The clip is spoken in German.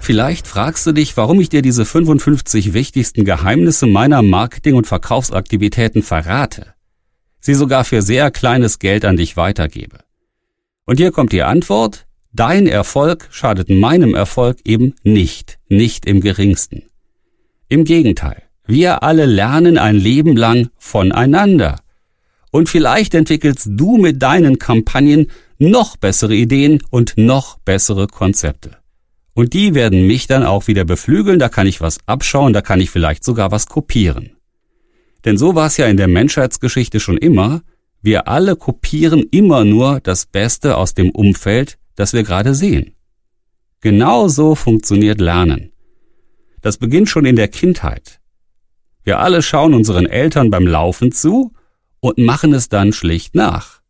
Vielleicht fragst du dich, warum ich dir diese 55 wichtigsten Geheimnisse meiner Marketing- und Verkaufsaktivitäten verrate, sie sogar für sehr kleines Geld an dich weitergebe. Und hier kommt die Antwort: Dein Erfolg schadet meinem Erfolg eben nicht im geringsten. Im Gegenteil, wir alle lernen ein Leben lang voneinander. Und vielleicht entwickelst du mit deinen Kampagnen noch bessere Ideen und noch bessere Konzepte. Und die werden mich dann auch wieder beflügeln, da kann ich was abschauen, da kann ich vielleicht sogar was kopieren. Denn so war es ja in der Menschheitsgeschichte schon immer, wir alle kopieren immer nur das Beste aus dem Umfeld, das wir gerade sehen. Genau so funktioniert Lernen. Das beginnt schon in der Kindheit. Wir alle schauen unseren Eltern beim Laufen zu und machen es dann schlicht nach.